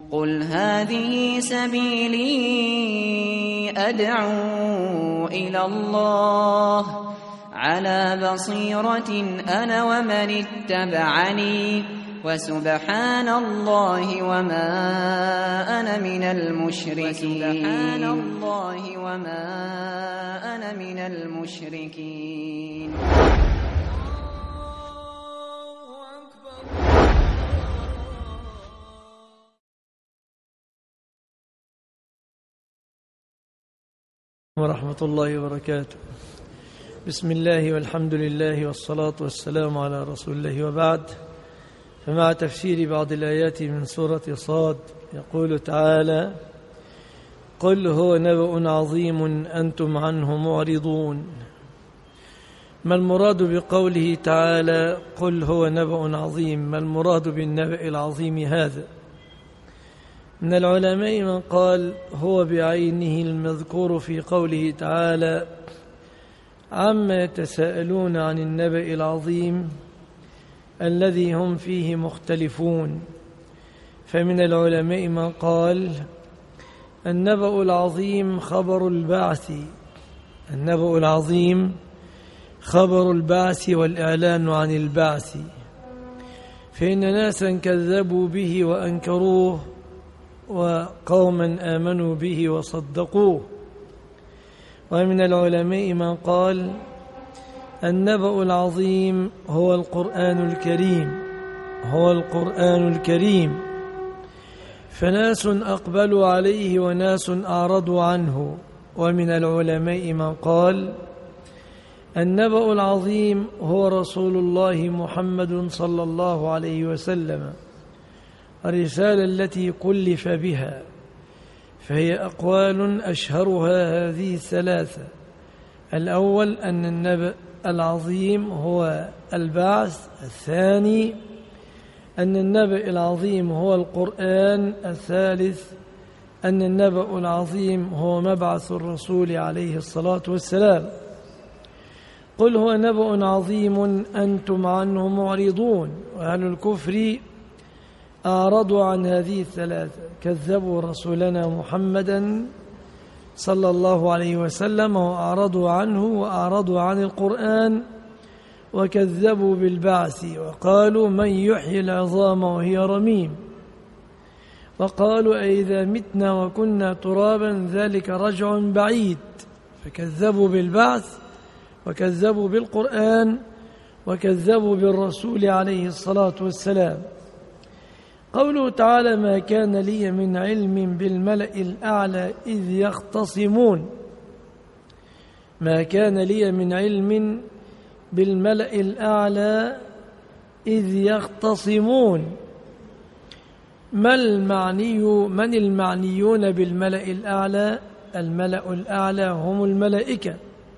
قل هذه سبيلي أدعو إلى الله على بصيرة أنا ومن اتبعني وسبحان الله وما أنا من المشركين. ورحمة الله وبركاته. بسم الله والحمد لله والصلاة والسلام على رسول الله، وبعد. فمع تفسير بعض الآيات من سورة صاد يقول تعالى: قل هو نبأ عظيم أنتم عنه معرضون. ما المراد بقوله تعالى قل هو نبأ عظيم؟ ما المراد بالنبأ العظيم هذا؟ من العلماء من قال هو بعينه المذكور في قوله تعالى عما يتساءلون عن النبأ العظيم الذي هم فيه مختلفون. فمن العلماء من قال النبأ العظيم خبر البعث، النبأ العظيم خبر البعث والإعلان عن البعث، فإن ناسا كذبوا به وأنكروه وقوما آمنوا به وصدقوه. ومن العلماء من قال النبأ العظيم هو القرآن الكريم، هو القرآن الكريم، فناس أقبلوا عليه وناس أعرضوا عنه. ومن العلماء من قال النبأ العظيم هو رسول الله محمد صلى الله عليه وسلم، الرسالة التي كلف بها، فهي أقوال أشهرها هذه الثلاثة: الأول أن النبأ العظيم هو البعث، الثاني أن النبأ العظيم هو القرآن، الثالث أن النبأ العظيم هو مبعث الرسول عليه الصلاة والسلام. قل هو نبأ عظيم أنتم عنه معرضون. وأهل الكفر أعرضوا عن هذه الثلاثة، كذبوا رسولنا محمدا صلى الله عليه وسلم وأعرضوا عنه، وأعرضوا عن القرآن، وكذبوا بالبعث، وقالوا من يحيي العظام وهي رميم، وقالوا أئذا متنا وكنا ترابا ذلك رجع بعيد. فكذبوا بالبعث وكذبوا بالقرآن وكذبوا بالرسول عليه الصلاة والسلام. قوله تعالى ما كان لي من علم بالملأ الأعلى إذ يختصمون، ما كان لي من علم بالملأ الأعلى إذ يختصمون. من المعنيون بالملأ الأعلى؟ الملأ الأعلى هم الملائكة.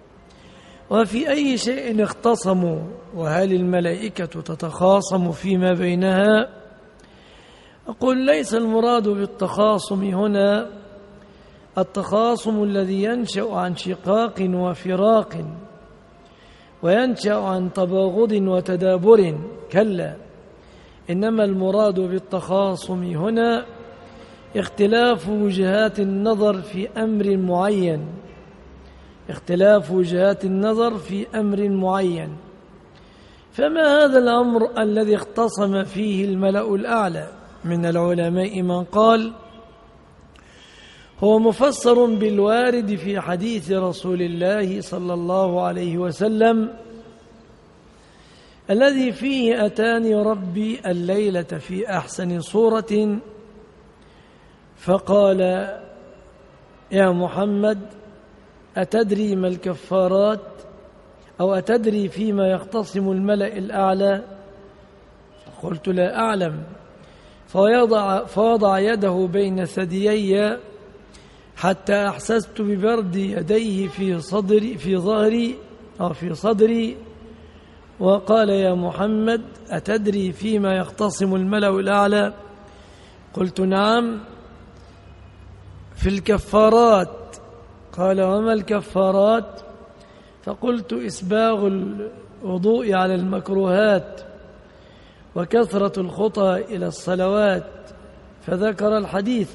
وفي أي شيء اختصموا؟ وهل الملائكة تتخاصم فيما بينها؟ أقول ليس المراد بالتخاصم هنا التخاصم الذي ينشأ عن شقاق وفراق وينشأ عن تباغض وتدابر، كلا، إنما المراد بالتخاصم هنا اختلاف وجهات النظر في أمر معين، اختلاف وجهات النظر في أمر معين. فما هذا الأمر الذي اختصم فيه الملأ الأعلى؟ من العلماء من قال هو مفسر بالوارد في حديث رسول الله صلى الله عليه وسلم الذي فيه أتاني ربي الليلة في أحسن صورة فقال يا محمد أتدري ما الكفارات أو أتدري فيما يختصم الملأ الأعلى؟ قلت لا أعلم. فوضع يده بين ثديي حتى أحسست ببرد يديه في صدري وقال يا محمد أتدري فيما يختصم الملأ الأعلى؟ قلت نعم، في الكفارات. قال وما الكفارات؟ فقلت إسباغ الوضوء على المكروهات وكثرة الخطى إلى الصلوات فذكر الحديث.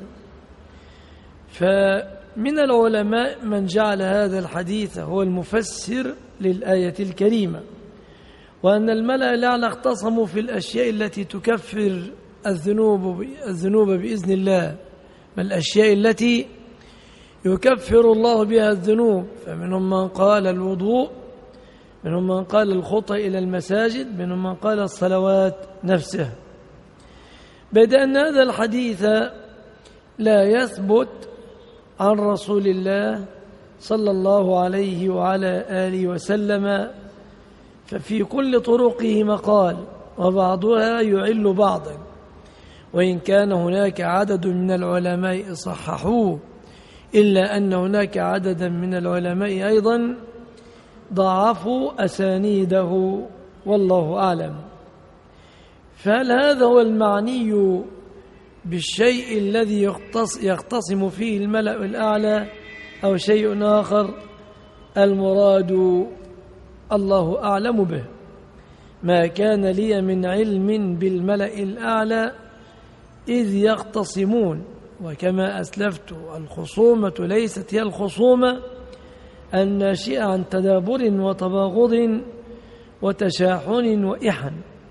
فمن العلماء من جعل هذا الحديث هو المفسر للآية الكريمة، وأن الملأ الأعلى اختصموا في الأشياء التي تكفر الذنوب بإذن الله، الأشياء التي يكفر الله بها الذنوب. فمنهم من قال الوضوء، منهم من قال الخطى إلى المساجد، منهم من قال الصلوات نفسها. بدأ أن هذا الحديث لا يثبت عن رسول الله صلى الله عليه وعلى آله وسلم، ففي كل طرقه مقال وبعضها يعل بعضا، وإن كان هناك عدد من العلماء صححوه، إلا أن هناك عددا من العلماء أيضا ضعفوا أسانيده، والله أعلم. فهل هذا هو المعني بالشيء الذي يختصم فيه الملأ الأعلى أو شيء آخر؟ المراد الله أعلم به. ما كان لي من علم بالملأ الأعلى إذ يختصمون. وكما أسلفت الخصومة ليست هي الخصومة الناشئة عن تدابر وتباغض وتشاحن وإحن.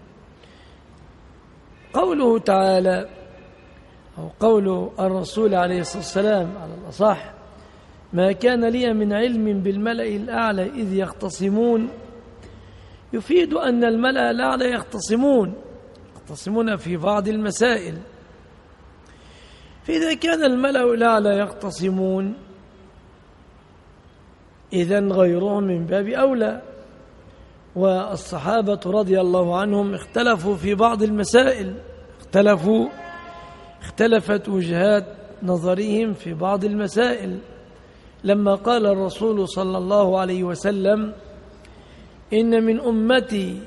قوله تعالى أو قول الرسول عليه الصلاة والسلام على الأصح: ما كان لي من علم بالملأ الأعلى إذ يختصمون، يفيد أن الملأ الأعلى يختصمون في بعض المسائل. فإذا كان الملأ الأعلى يختصمون، إذن غيرهم من باب أولى. والصحابة رضي الله عنهم اختلفوا في بعض المسائل، اختلفت وجهات نظرهم في بعض المسائل. لما قال الرسول صلى الله عليه وسلم: إن من أمتي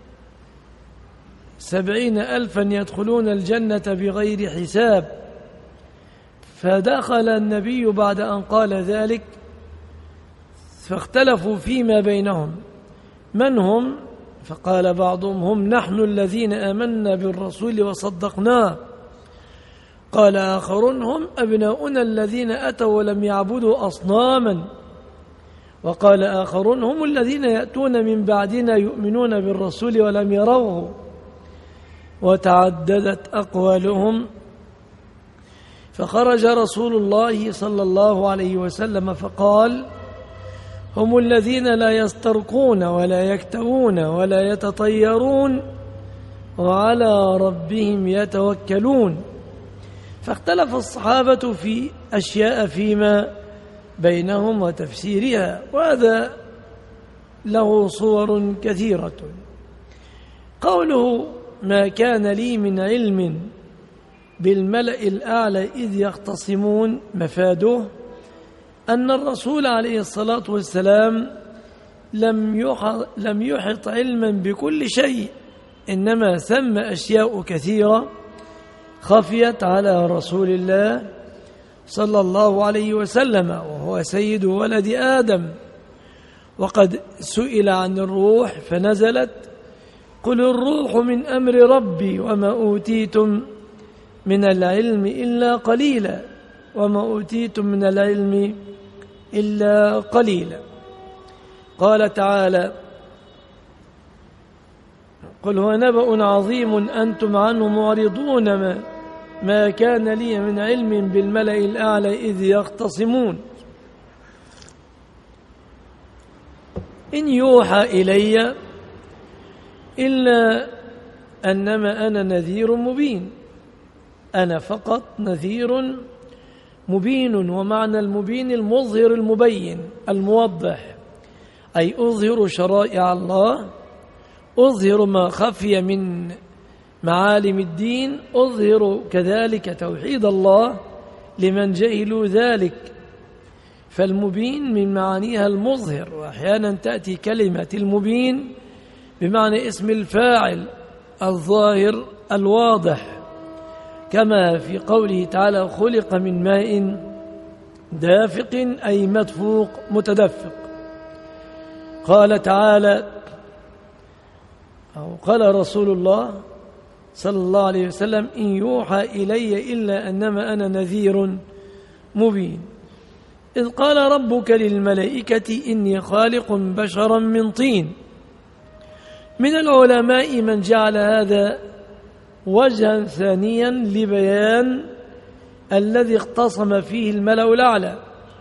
70,000 يدخلون الجنة بغير حساب، فدخل النبي بعد أن قال ذلك، فاختلفوا فيما بينهم من هم؟ فقال بعضهم: هم نحن الذين آمنا بالرسول وصدقناه. قال آخرون: هم أبناؤنا الذين أتوا ولم يعبدوا أصناما. وقال آخرون: هم الذين يأتون من بعدنا يؤمنون بالرسول ولم يروه. وتعددت أقوالهم، فخرج رسول الله صلى الله عليه وسلم فقال: هم الذين لا يسترقون ولا يكتوون ولا يتطيرون وعلى ربهم يتوكلون. فاختلف الصحابة في أشياء فيما بينهم وتفسيرها، وهذا له صور كثيرة. قوله: ما كان لي من علم بالملأ الأعلى إذ يختصمون، مفاده أن الرسول عليه الصلاة والسلام لم يحط علما بكل شيء، إنما ثم أشياء كثيرة خفيت على رسول الله صلى الله عليه وسلم، وهو سيد ولد آدم. وقد سئل عن الروح فنزلت: قل الروح من أمر ربي وما أوتيتم من العلم إلا قليلا، وما أوتيتم من العلم إلا قليلا. قال تعالى: قل هو نبأ عظيم أنتم عنه معرضون، ما كان لي من علم بالملأ الأعلى إذ يختصمون، إن يوحى إلي إلا أنما أنا نذير مبين. أنا فقط نذير مبين. ومعنى المبين المظهر المبين الموضح، أي أظهر شرائع الله، أظهر ما خفي من معالم الدين، أظهر كذلك توحيد الله لمن جهلوا ذلك. فالمبين من معانيها المظهر، وأحيانا تأتي كلمة المبين بمعنى اسم الفاعل الظاهر الواضح، كما في قوله تعالى: خلق من ماء دافق، أي مدفوق متدفق. قال تعالى أو قال رسول الله صلى الله عليه وسلم: إن يوحى إلي إلا أنما أنا نذير مبين. إذ قال ربك للملائكة: إني خالق بشرا من طين. من العلماء من جعل هذا وجها ثانيا لبيان الذي اختصم فيه الملأ الأعلى،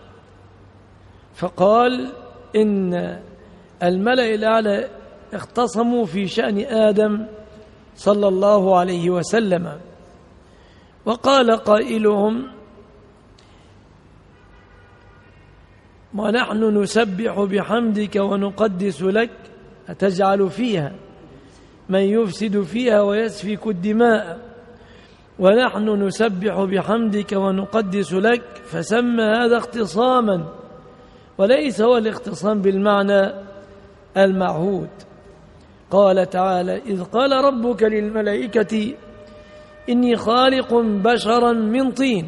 فقال إن الملأ الأعلى اختصموا في شأن آدم صلى الله عليه وسلم. وقال قائلهم: ونحن نسبح بحمدك ونقدس لك أتجعل فيها من يفسد فيها ويسفك الدماء ونحن نسبح بحمدك ونقدس لك. فسمى هذا اختصاما، وليس هو الاختصام بالمعنى المعهود. قال تعالى: إذ قال ربك للملائكة إني خالق بشرا من طين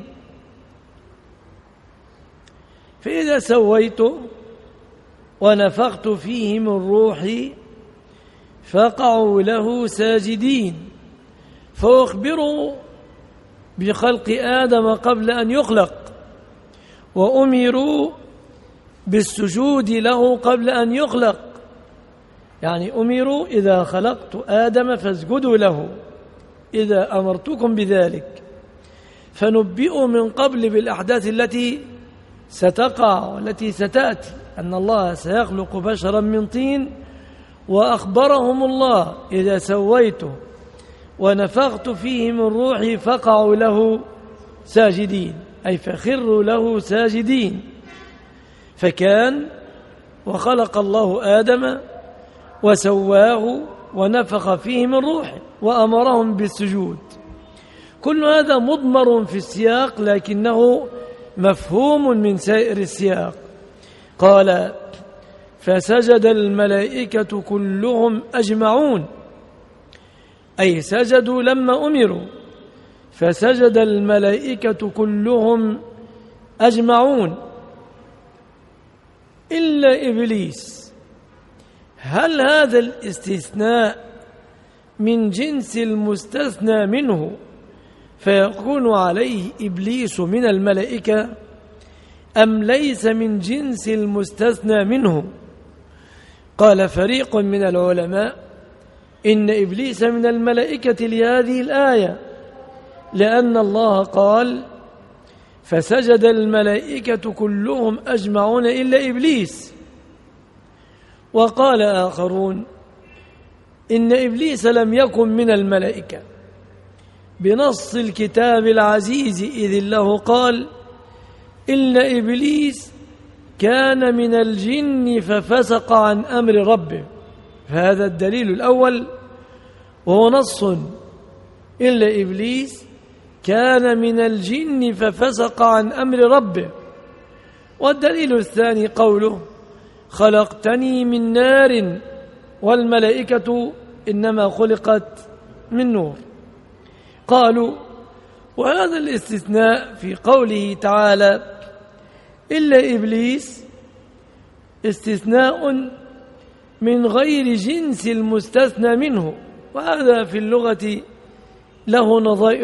فإذا سويته ونفخت فيه من روحي فقعوا له ساجدين. فأخبروا بخلق آدم قبل أن يخلق، وأمروا بالسجود له قبل أن يخلق، يعني أمروا إذا خلقت آدم فاسجدوا له إذا أمرتكم بذلك. فنبئوا من قبل بالأحداث التي ستقع والتي ستأتي، أن الله سيخلق بشرا من طين، وأخبرهم الله: إذا سويته ونفخت فيه من روحي فقعوا له ساجدين، أي فخروا له ساجدين. فكان وخلق الله آدم وسواه ونفخ فيه من روحه وأمرهم بالسجود. كل هذا مضمر في السياق لكنه مفهوم من سائر السياق. قال: فسجد الملائكة كلهم أجمعون، أي سجدوا لما أمروا. فسجد الملائكة كلهم أجمعون إلا إبليس. هل هذا الاستثناء من جنس المستثنى منه فيكون عليه إبليس من الملائكة، أم ليس من جنس المستثنى منه؟ قال فريق من العلماء: إن إبليس من الملائكة لهذه الآية، لأن الله قال: فسجد الملائكة كلهم أجمعون إلا إبليس. وقال آخرون: إن إبليس لم يكن من الملائكة بنص الكتاب العزيز، إذ الله قال: إن إبليس كان من الجن ففسق عن أمر ربه. فهذا الدليل الأول وهو نص: إلا إبليس كان من الجن ففسق عن أمر ربه. والدليل الثاني قوله: خلقتني من نار والملائكة إنما خلقت من نور. قالوا: وهذا الاستثناء في قوله تعالى إلا إبليس استثناء من غير جنس المستثنى منه، وهذا في اللغة له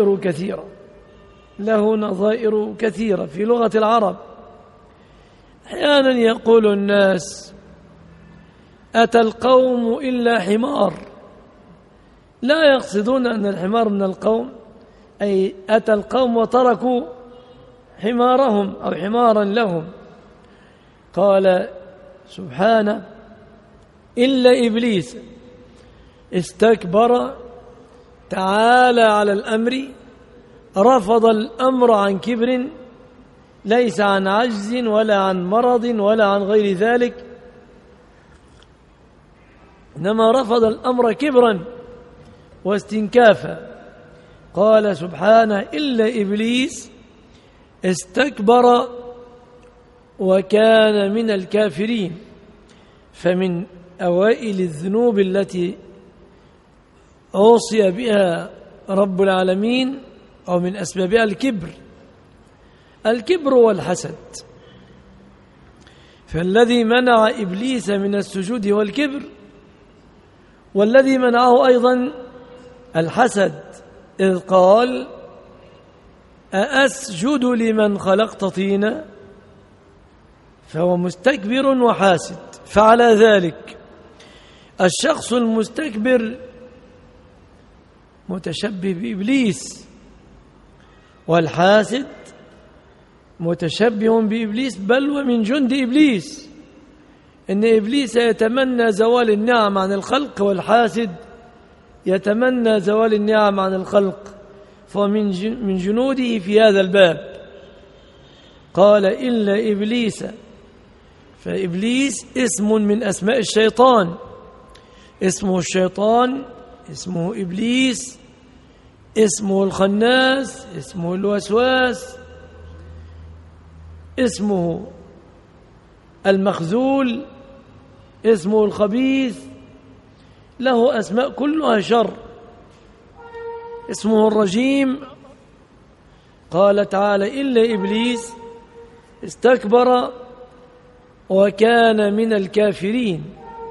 نظائر كثيرة في لغة العرب. أحيانا يقول الناس: أتى القوم إلا حمار، لا يقصدون أن الحمار من القوم، أي أتى القوم وتركوا حمارهم أو حمارا لهم. قال سبحانه: إلا إبليس استكبر تعالى على الأمر، رفض الأمر عن كبر، ليس عن عجز ولا عن مرض ولا عن غير ذلك، إنما رفض الأمر كبرا واستنكافا. قال سبحانه: إلا إبليس استكبر وكان من الكافرين. فمن أوائل الذنوب التي أوصي بها رب العالمين أو من أسبابها الكبر والحسد. فالذي منع إبليس من السجود والكبر، والذي منعه أيضا الحسد. إذ قال أأسجد لمن خلقت طينا فهو مستكبر وحاسد. فعلى ذلك الشخص المستكبر متشبه بإبليس، والحاسد متشبه بإبليس بل ومن جند إبليس. إن إبليس يتمنى زوال النعم عن الخلق، والحاسد يتمنى زوال النعم عن الخلق، فمن جنوده في هذا الباب. قال إلا إبليس، فإبليس اسم من أسماء الشيطان، اسمه الشيطان، اسمه إبليس، اسمه الخناس، اسمه الوسواس، اسمه المخذول، اسمه الخبيث، له أسماء كلها شر، اسمه الرجيم. قال تعالى إلا إبليس استكبر وكان من الكافرين.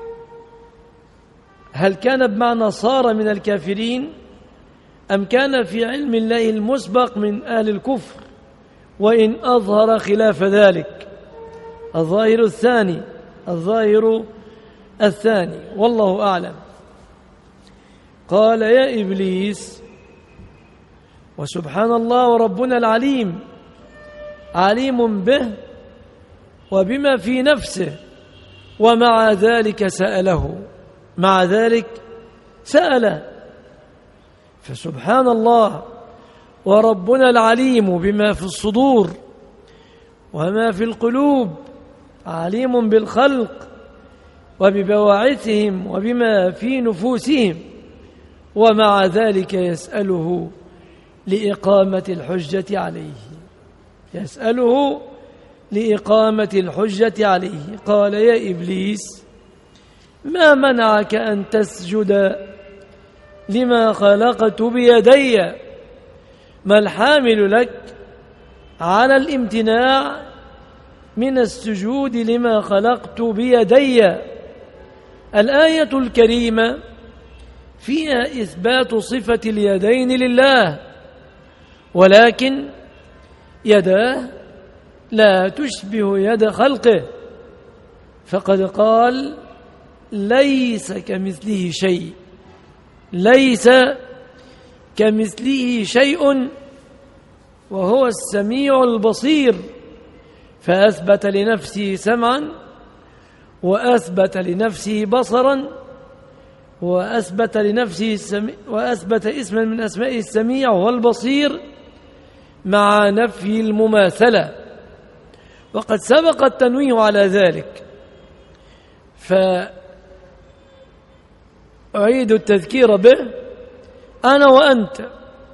هل كان بمعنى صار من الكافرين أم كان في علم الله المسبق من أهل الكفر، وإن أظهر خلاف ذلك؟ الظاهر الثاني والله أعلم. قال يا إبليس، وسبحان الله وربنا العليم عليم به وبما في نفسه، ومع ذلك سأله، مع ذلك سأله. فسبحان الله وربنا العليم بما في الصدور وما في القلوب، عليم بالخلق وببواعثهم وبما في نفوسهم، ومع ذلك يسأله لإقامة الحجة عليه، يسأله لإقامة الحجة عليه. قال يا إبليس ما منعك أن تسجد لما خلقت بيدي؟ ما الحامل لك على الامتناع من السجود لما خلقت بيدي؟ الآية الكريمة فيها إثبات صفة اليدين لله، ولكن يداه لا تشبه يد خلقه، فقد قال ليس كمثله شيء، ليس كمثله شيء وهو السميع البصير، فأثبت لنفسه سمعا وأثبت لنفسه بصرا وأثبت اسما من أسمائه السميع والبصير مع نفي المماثلة، وقد سبق التنويه على ذلك. فأعيد التذكير به. أنا وأنت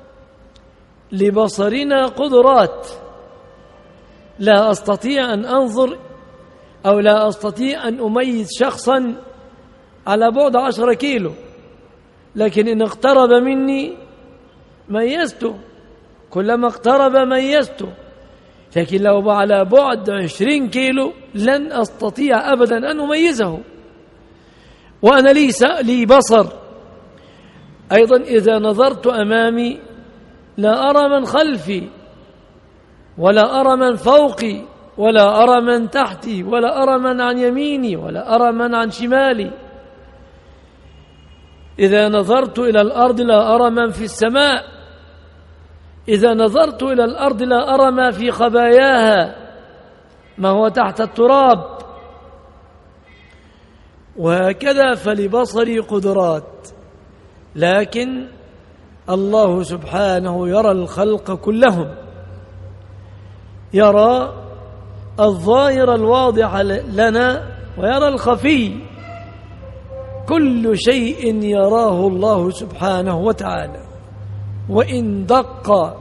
لبصرنا قدرات، لا أستطيع أن أنظر أو لا أستطيع أن أميز شخصا على بعد 10 كيلو، لكن إن اقترب مني ميزته، كلما اقترب ميزته. لكن لو على بعد 20 كيلو لن أستطيع أبدا أن أميزه، وأنا لي بصر. أيضا إذا نظرت أمامي لا أرى من خلفي، ولا أرى من فوقي، ولا أرى من تحتي، ولا أرى من عن يميني، ولا أرى من عن شمالي. إذا نظرت إلى الأرض لا أرى من في السماء، إذا نظرت إلى الأرض لا أرى ما في خباياها، ما هو تحت التراب. وهكذا فلبصري قدرات، لكن الله سبحانه يرى الخلق كلهم، يرى الظاهر الواضح لنا ويرى الخفي، كل شيء يراه الله سبحانه وتعالى. وإن دق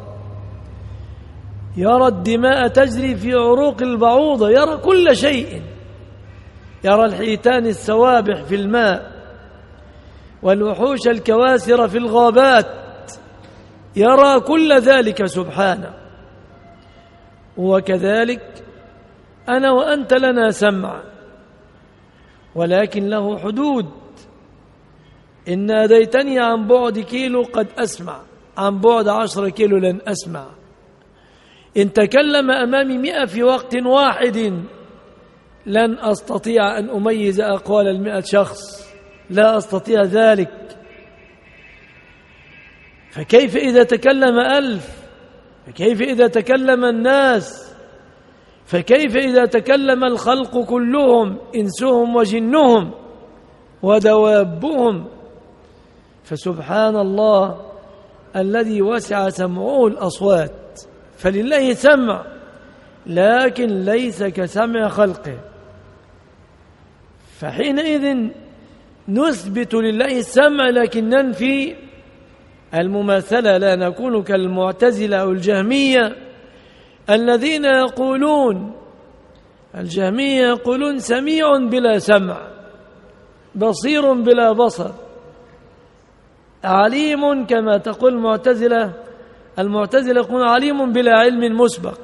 يرى الدماء تجري في عروق البعوضة، يرى كل شيء، يرى الحيتان السوابح في الماء والوحوش الكواسر في الغابات، يرى كل ذلك سبحانه. وكذلك أنا وأنت لنا سمع، ولكن له حدود. إن ناديتني عن بعد كيلو قد أسمع، عن بعد 10 كيلو لن أسمع. إن تكلم أمامي 100 في وقت واحد لن أستطيع أن أميز أقوال 100 شخص، لا أستطيع ذلك. فكيف إذا تكلم 1000؟ فكيف إذا تكلم الناس؟ فكيف إذا تكلم الخلق كلهم، إنسهم وجنهم ودوابهم؟ فسبحان الله الذي وسع سمعه الأصوات. فلله سمع لكن ليس كسمع خلقه. فحينئذ نثبت لله السمع لكن ننفي المماثلة، لا نكون كالمعتزلة أو الجهمية الذين يقولون، الجهمية يقولون سميع بلا سمع، بصير بلا بصر، عليم كما تقول المعتزلة. المعتزلة يقولون عليم بلا علم مسبق،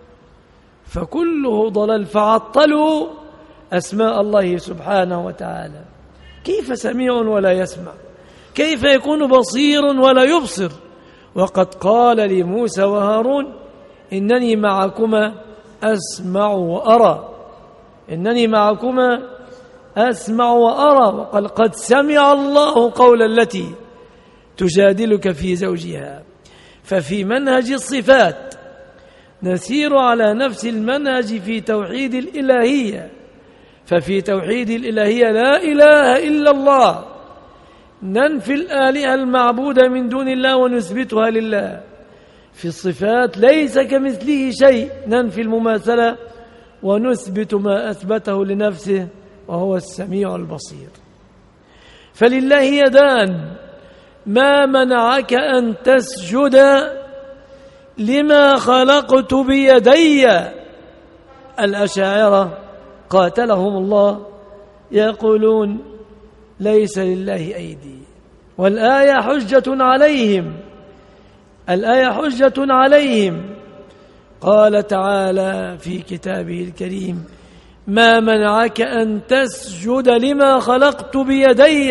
فكله ضلال. فعطلوا أسماء الله سبحانه وتعالى. كيف سميع ولا يسمع؟ كيف يكون بصير ولا يبصر؟ وقد قال لموسى وهارون إنني معكما أسمع وأرى، إنني معكما أسمع وأرى. وقال قد سمع الله قول التي تجادلك في زوجها. ففي منهج الصفات نسير على نفس المنهج في توحيد الإلهية. ففي توحيد الإلهية لا إله إلا الله، ننفي الآلهة المعبودة من دون الله ونثبتها لله. في الصفات ليس كمثله شيء، ننفي المماثلة ونثبت ما أثبته لنفسه وهو السميع البصير. فلله يدان، ما منعك أن تسجد لما خلقت بيدي. الأشاعرة قاتلهم الله يقولون ليس لله أيدي، والآية حجة عليهم، الآية حجة عليهم. قال تعالى في كتابه الكريم ما منعك أن تسجد لما خلقت بيدي،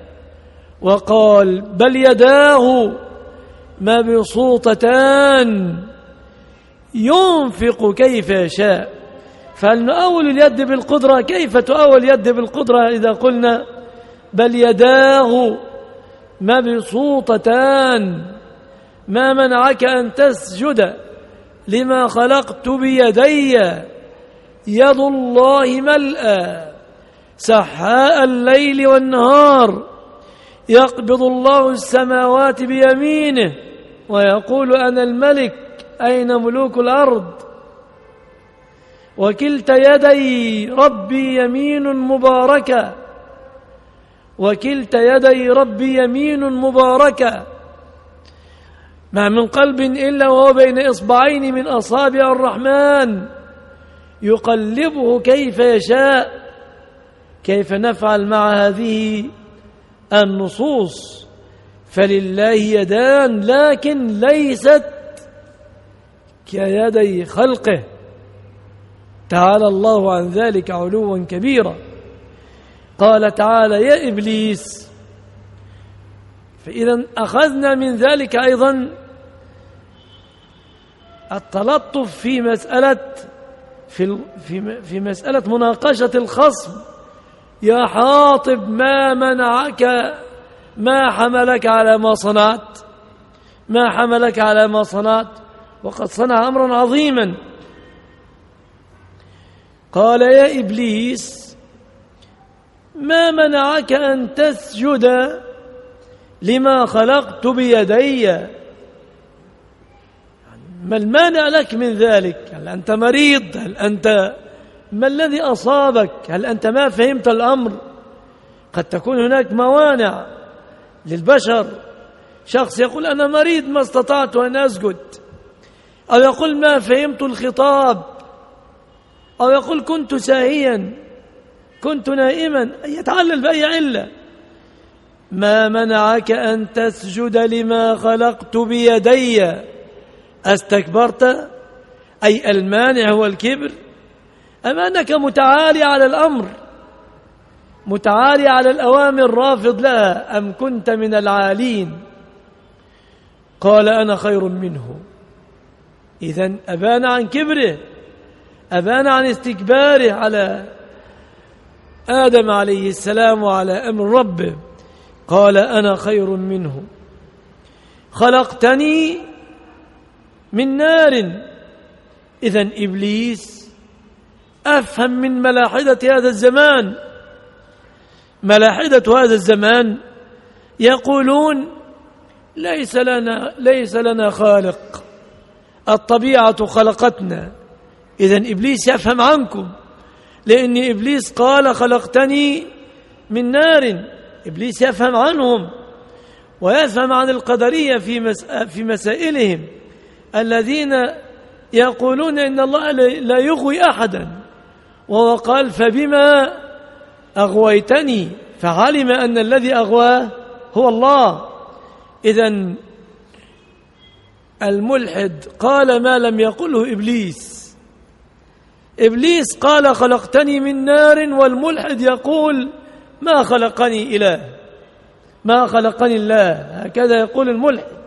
وقال بل يداه مبسوطتان ينفق كيف يشاء. فهل نؤول اليد بالقدرة؟ كيف تؤول اليد بالقدرة إذا قلنا بل يداه مبسوطتان؟ ما منعك أن تسجد لما خلقت بيدي يد الله ملأى سحاء الليل والنهار، يقبض الله السماوات بيمينه ويقول أنا الملك أين ملوك الأرض، وكلتا يدي ربي يمين مباركة، وكلتا يدي ربي يمين مباركة، ما من قلب إلا وهو بين إصبعين من أصابع الرحمن يقلبه كيف يشاء. كيف نفعل مع هذه النصوص؟ فلله يدان لكن ليست كيدي خلقه، تعالى الله عن ذلك علوا كبيرا. قال تعالى يا إبليس. فإذا أخذنا من ذلك أيضا التلطف في مسألة مناقشة الخصم. يا حاطب ما منعك، ما حملك على ما صنعت، ما حملك على ما صنعت، وقد صنع أمرا عظيما. قال يا إبليس ما منعك أن تسجد لما خلقت بيدي؟ ما المانع لك من ذلك؟ هل أنت مريض؟ هل أنت ما الذي أصابك؟ هل أنت ما فهمت الأمر؟ قد تكون هناك موانع للبشر. شخص يقول أنا مريض ما استطعت أن أسجد، أو يقول ما فهمت الخطاب، أو يقول كنت ساهيا، كنت نائما، يتعلل بأي علة. ما منعك أن تسجد لما خلقت بيدي؟ أستكبرت؟ أي المانع هو الكبر، أم أنك متعالي على الأمر، متعالي على الأوامر، رافض لها، أم كنت من العالين؟ قال أنا خير منه. إذن أبان عن كبره، أبان عن استكباره على آدم عليه السلام وعلى أمر ربه. قال أنا خير منه خلقتني من نار. إذن إبليس أفهم من ملاحدة هذا الزمان. ملاحدة هذا الزمان يقولون ليس لنا خالق، الطبيعة خلقتنا. إذن إبليس يفهم عنكم، لأن إبليس قال خلقتني من نار. إبليس يفهم عنهم ويفهم عن القدرية في مسائلهم الذين يقولون إن الله لا يغوي أحدا، وهو قال فبما أغويتني، فعلم أن الذي أغواه هو الله. إذن الملحد قال ما لم يقله إبليس. إبليس قال خلقتني من نار، والملحد يقول ما خلقني إله، ما خلقني الله، هكذا يقول الملحد.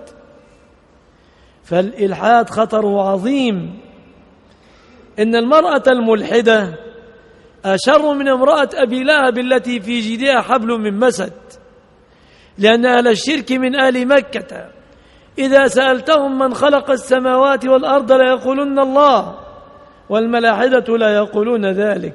فالإلحاد خطره عظيم. إن المرأة الملحدة أشر من امرأة أبي لهب التي في جيدها حبل من مسد، لأن أهل الشرك من أهل مكة إذا سألتهم من خلق السماوات والأرض لا يقولون الله، والملاحدة لا يقولون ذلك.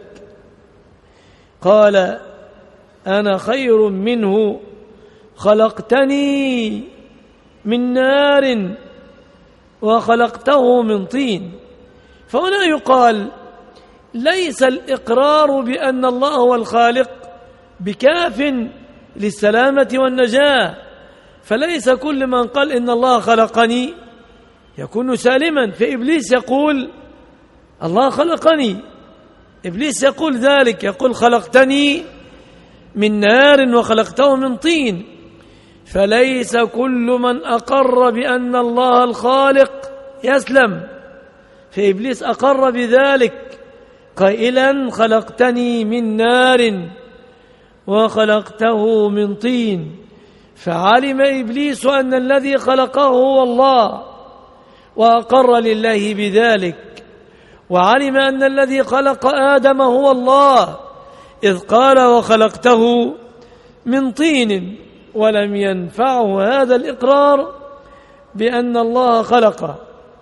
قال أنا خير منه خلقتني من نار وخلقته من طين. فهنا يقال ليس الإقرار بأن الله هو الخالق بكاف للسلامة والنجاة، فليس كل من قال إن الله خلقني يكون سالما. فإبليس يقول الله خلقني، إبليس يقول ذلك، يقول خلقتني من نار وخلقته من طين. فليس كل من أقر بأن الله الخالق يسلم، فإبليس أقر بذلك قائلا خلقتني من نار وخلقته من طين. فعلم إبليس أن الذي خلقه هو الله وأقر لله بذلك، وعلم أن الذي خلق آدم هو الله إذ قال وخلقته من طين، ولم ينفعه هذا الإقرار بأن الله خلقه.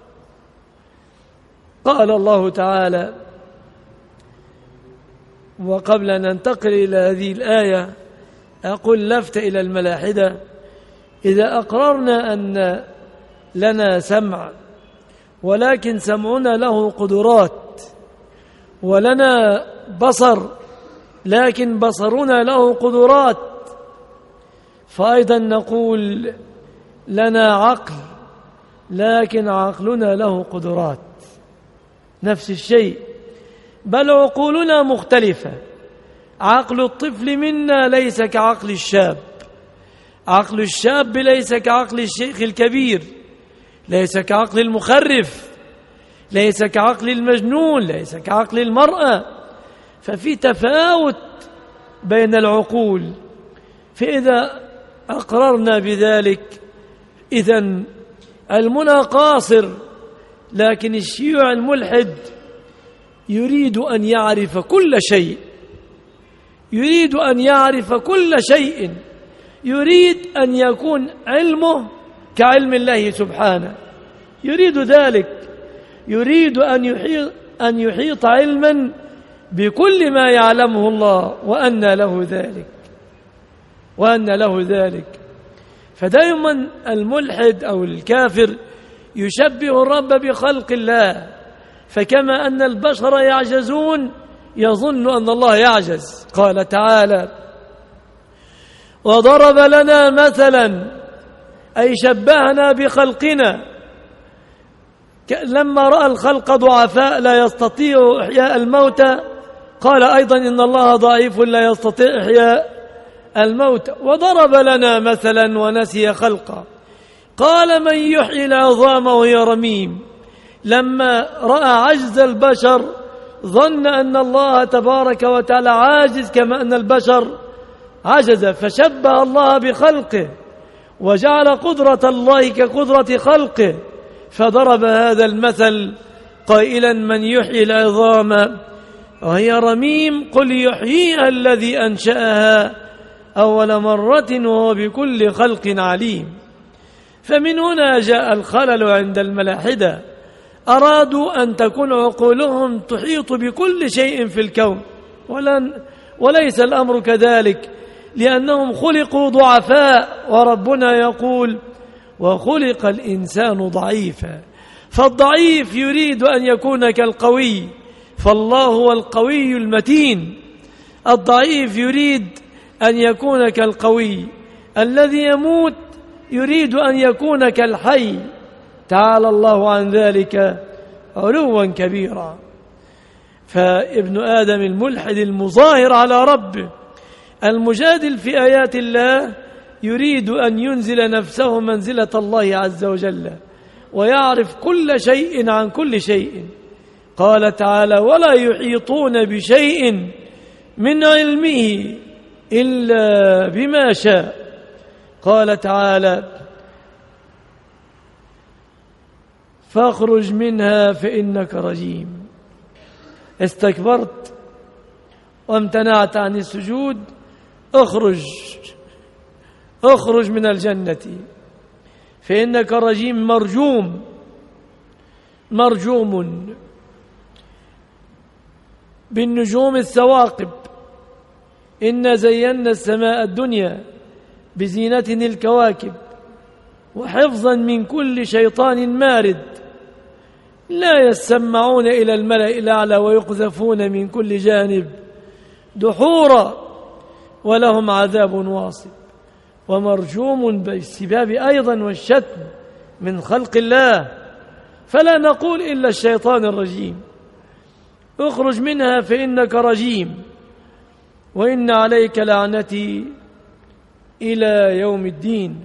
قال الله تعالى، وقبل أن ننتقل إلى هذه الآية أقول لفت إلى الملاحدة: إذا أقررنا أن لنا سمع ولكن سمعنا له قدرات، ولنا بصر لكن بصرنا له قدرات، فأيضا نقول لنا عقل لكن عقلنا له قدرات، نفس الشيء، بل عقولنا مختلفة. عقل الطفل منا ليس كعقل الشاب، عقل الشاب ليس كعقل الشيخ الكبير، ليس كعقل المخرف، ليس كعقل المجنون، ليس كعقل المرأة، ففي تفاوت بين العقول. فإذا أقررنا بذلك إذن المنى قاصر. لكن الشيوع الملحد يريد أن يعرف كل شيء، يريد أن يعرف كل شيء، يريد أن يكون علمه كعلم الله سبحانه، يريد ذلك، يريد أن يحيط علما بكل ما يعلمه الله، وأن له ذلك. فدائما الملحد أو الكافر يشبه الرب بخلق الله، فكما أن البشر يعجزون يظن أن الله يعجز. قال تعالى: وضرب لنا مثلا، أي شبهنا بخلقنا، لما رأى الخلق ضعفاء لا يستطيع إحياء الموتى قال أيضا إن الله ضعيف لا يستطيع إحياء الموتى. وضرب لنا مثلا ونسي خلقه، قال من يحيي العظام وهي رميم. لما رأى عجز البشر ظن أن الله تبارك وتعالى عاجز كما أن البشر عجز، فشبه الله بخلقه وجعل قدرة الله كقدرة خلقه، فضرب هذا المثل قائلا: من يحيي العظام وهي رميم قل يحييها الذي أنشأها أول مرة وهو بكل خلق عليم. فمن هنا جاء الخلل عند الملاحدة، أرادوا أن تكون عقولهم تحيط بكل شيء في الكون، وليس الأمر كذلك، لأنهم خلقوا ضعفاء، وربنا يقول: وخلق الإنسان ضعيفا. فالضعيف يريد أن يكون كالقوي، فالله هو القوي المتين. الضعيف يريد أن يكون كالقوي، الذي يموت يريد أن يكون كالحي، تعالى الله عن ذلك علوا كبيرا. فابن آدم الملحد المظاهر على ربه المجادل في آيات الله يريد أن ينزل نفسه منزلة الله عز وجل، ويعرف كل شيء عن كل شيء. قال تعالى: ولا يحيطون بشيء من علمه إلا بما شاء. قال تعالى: فاخرج منها فإنك رجيم. استكبرت وامتنعت عن السجود، اخرج من الجنة فإنك رجيم، مرجوم بالنجوم الثواقب. إنا زينا السماء الدنيا بزينة الكواكب وحفظا من كل شيطان مارد. لا يسمعون إلى الملأ الأعلى ويقذفون من كل جانب دحورا ولهم عذاب واصب. ومرجوم بالسباب أيضا والشتم من خلق الله، فلا نقول إلا الشيطان الرجيم. اخرج منها فإنك رجيم وإن عليك لعنتي إلى يوم الدين.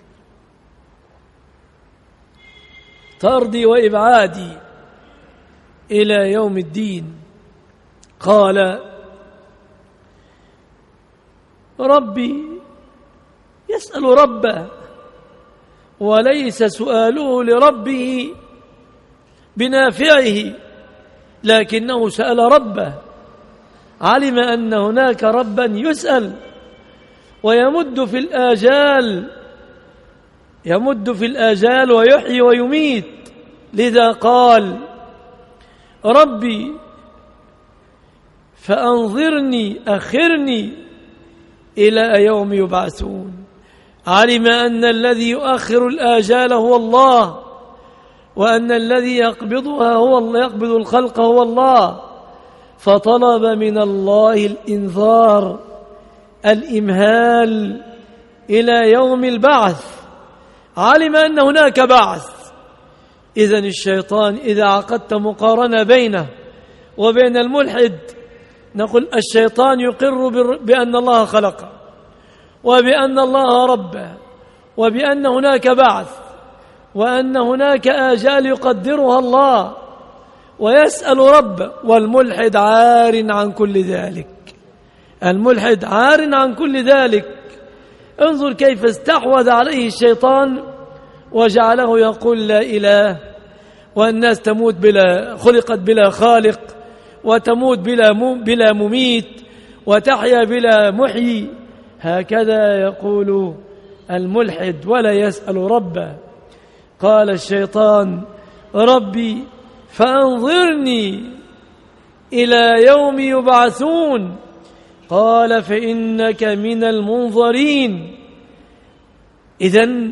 طردي وإبعادي إلى يوم الدين. قال: ربي يسأل ربه، وليس سؤاله لربه بنافعه، لكنه سأل ربه، علم أن هناك ربا يسأل ويمد في الآجال ويحيي ويميت. لذا قال: ربي فأنظرني أخرني إلى يوم يبعثون. علم أن الذي يؤخر الآجال هو الله، وأن الذي يقبضها يقبض الخلق هو الله، فطلب من الله الإنذار، الإمهال إلى يوم البعث. علم أن هناك بعث. إذن الشيطان إذا عقدت مقارنة بينه وبين الملحد، نقول الشيطان يقر بأن الله خلقه، وبأن الله ربه، وبأن هناك بعث، وأن هناك آجال يقدرها الله، ويسأل ربه. والملحد عار عن كل ذلك، الملحد عار عن كل ذلك. انظر كيف استحوذ عليه الشيطان وجعله يقول لا إله، والناس تموت خلقت بلا خالق، وتموت بلا مميت، وتحيا بلا محيي. هكذا يقول الملحد ولا يسأل ربه. قال الشيطان: ربي فأنظرني إلى يوم يبعثون. قال: فإنك من المنظرين. إذن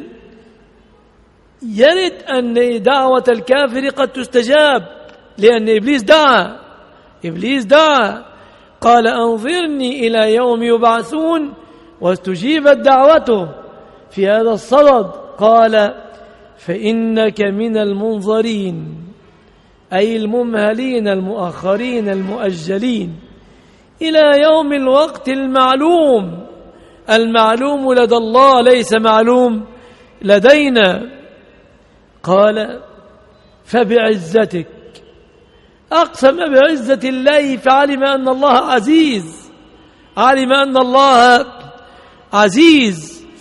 يرد أن دعوة الكافر قد تستجاب، لأن إبليس دعا قال: أنظرني إلى يوم يبعثون، واستجيبت دعوته في هذا الصدد. قال: فإنك من المنظرين، أي الممهلين المؤخرين المؤجلين إلى يوم الوقت المعلوم. المعلوم لدى الله ليس معلوم لدينا. قال: فبعزتك. أقسم بعزة الله، فعلم أن الله عزيز، علم أن الله عزيز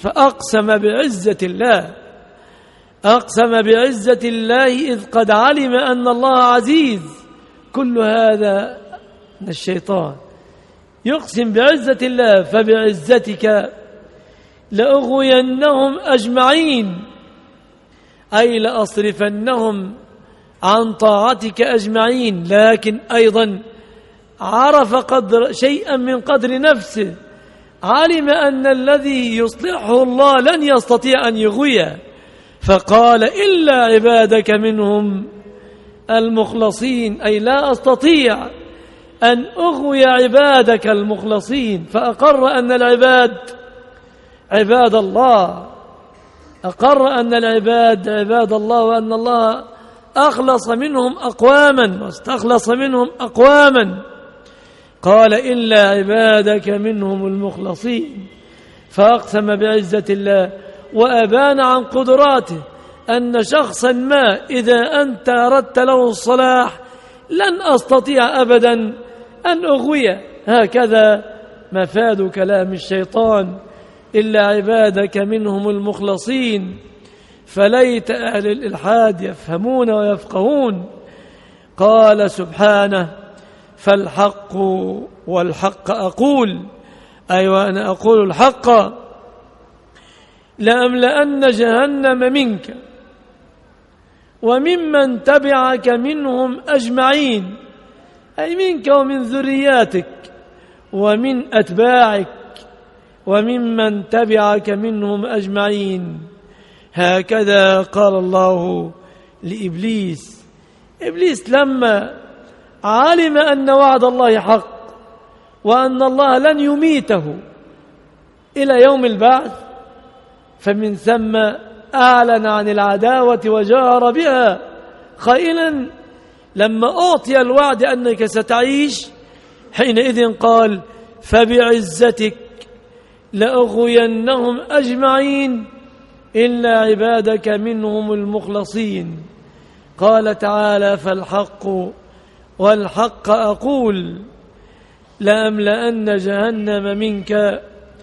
فأقسم بعزة الله، أقسم بعزة الله إذ قد علم أن الله عزيز. كل هذا من الشيطان، يقسم بعزة الله: فبعزتك لأغوينهم أجمعين، أي لأصرفنهم عن طاعتك أجمعين. لكن أيضا عرف شيئا من قدر نفسه، علم أن الذي يصلحه الله لن يستطيع أن يغويه، فقال: إلا عبادك منهم المخلصين، أي لا أستطيع أن أغوي عبادك المخلصين. فأقر أن العباد عباد الله، أقر أن العباد عباد الله، وأن الله أخلص منهم أقواما واستخلص منهم أقواما. قال: إلا عبادك منهم المخلصين. فأقسم بعزة الله وأبان عن قدراته أن شخصا ما إذا أنت أردت له الصلاح لن أستطيع أبدا أن أغويه. هكذا مفاد كلام الشيطان: إلا عبادك منهم المخلصين. فليت أهل الإلحاد يفهمون ويفقهون. قال سبحانه: فالحق والحق أقول، أي وأنا أقول الحق، لأملأن جهنم منك وممن تبعك منهم أجمعين، أي منك ومن ذرياتك ومن أتباعك وممن تبعك منهم أجمعين. هكذا قال الله لإبليس. إبليس لما علم أن وعد الله حق وأن الله لن يميته إلى يوم البعث، فمن ثم أعلن عن العداوة وجار بها خائلا. لما أعطي الوعد أنك ستعيش، حينئذ قال: فبعزتك لأغوينهم أجمعين إلا عبادك منهم المخلصين. قال تعالى: فالحق والحق أقول لأملأن جهنم منك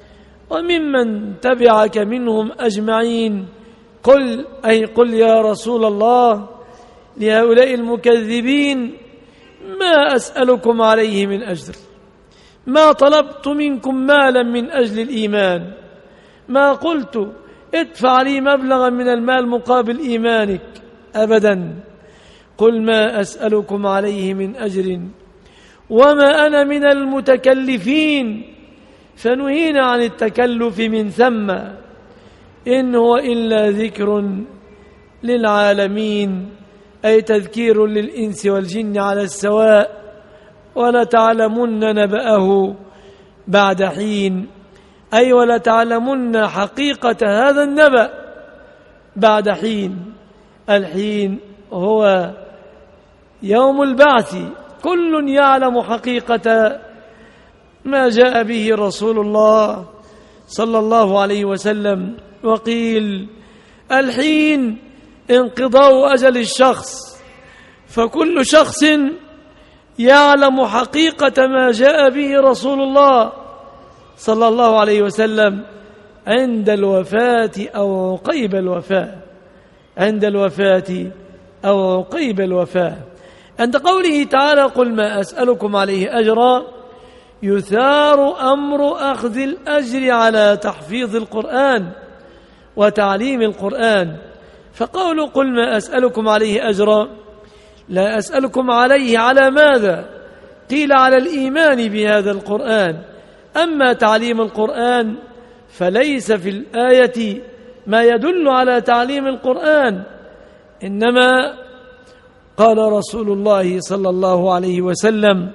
وممن تبعك منهم أجمعين. قل، أي قل يا رسول الله لهؤلاء المكذبين: ما أسألكم عليه من أجر، ما طلبت منكم مالا من أجل الإيمان، ما قلت ادفع لي مبلغا من المال مقابل إيمانك، أبدا. قل ما أسألكم عليه من أجر وما أنا من المتكلفين. فنهينا عن التكلف من ثم، إن هو إلا ذكر للعالمين، أي تذكير للإنس والجن على السواء. ولتعلمن نبأه بعد حين، أي ولتعلمن حقيقة هذا النبأ بعد حين. الحين هو يوم البعث، كل يعلم حقيقة ما جاء به رسول الله صلى الله عليه وسلم. وقيل: الحين انقضاء أجل الشخص، فكل شخص يعلم حقيقة ما جاء به رسول الله صلى الله عليه وسلم عند الوفاة أو عقيب الوفاة، عند الوفاة أو عقيب الوفاة. عند قوله تعالى: قل ما أسألكم عليه أجرا، يثار أمر أخذ الأجر على تحفيظ القرآن وتعليم القرآن. فقول قل ما أسألكم عليه أجرا، لا أسألكم عليه على ماذا؟ قيل على الإيمان بهذا القرآن. أما تعليم القرآن فليس في الآية ما يدل على تعليم القرآن، إنما قال رسول الله صلى الله عليه وسلم: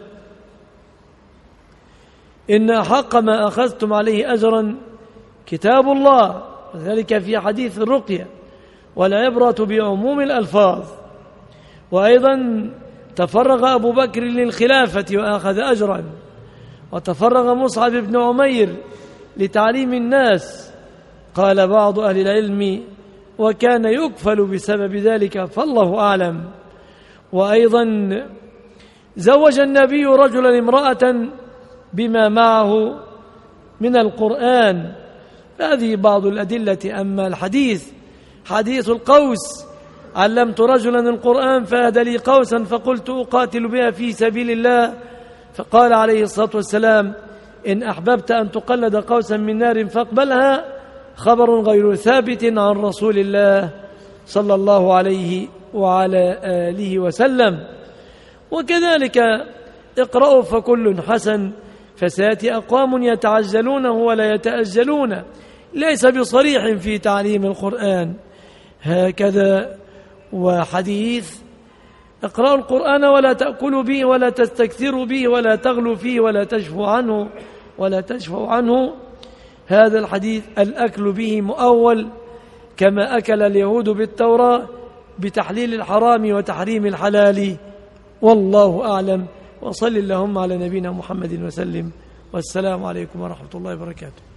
إن أحق ما أخذتم عليه أجرا كتاب الله، وذلك في حديث الرقية، والعبرة بعموم الألفاظ. وأيضا تفرغ أبو بكر للخلافة وأخذ أجرا، وتفرغ مصعب بن عمير لتعليم الناس. قال بعض أهل العلم: وكان يكفل بسبب ذلك، فالله أعلم. وأيضا زوج النبي رجلا امرأة بما معه من القرآن، هذه بعض الأدلة. أما الحديث حديث القوس: علمت رجلا القرآن فأهدى لي قوسا فقلت أقاتل بها في سبيل الله، فقال عليه الصلاة والسلام: إن أحببت أن تقلد قوسا من نار فاقبلها، خبر غير ثابت عن رسول الله صلى الله عليه وعلى آله وسلم. وكذلك اقرأوا فكل حسن، فسيأتي أقوام يتعجلونه ولا يتأجلون، ليس بصريح في تعليم القرآن. هكذا وحديث: اقرأوا القرآن ولا تأكلوا به ولا تستكثروا به ولا تغلوا فيه ولا تشفوا عنه. هذا الحديث الأكل به مؤول، كما أكل اليهود بالتوراة بتحليل الحرام وتحريم الحلال. والله أعلم، وصل اللهم على نبينا محمد وسلم، والسلام عليكم ورحمة الله وبركاته.